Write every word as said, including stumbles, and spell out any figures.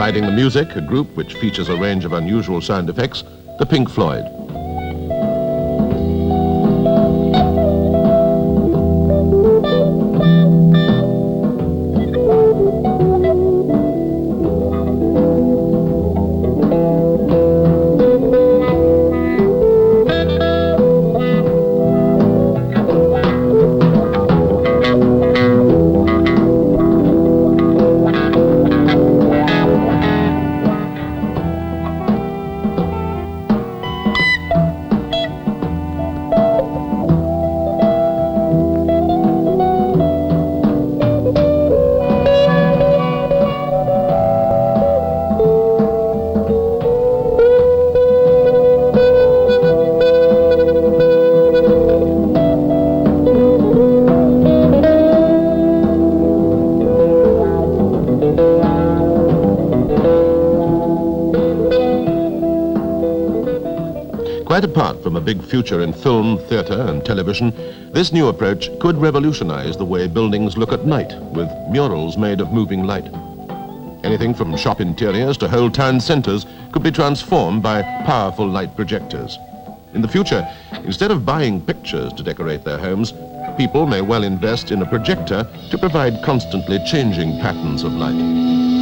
Providing the music, a group which features a range of unusual sound effects, the Pink Floyd. Quite apart from a big future in film, theatre and television, this new approach could revolutionize the way buildings look at night with murals made of moving light. Anything from shop interiors to whole town centres could be transformed by powerful light projectors. In the future, instead of buying pictures to decorate their homes, people may well invest in a projector to provide constantly changing patterns of light.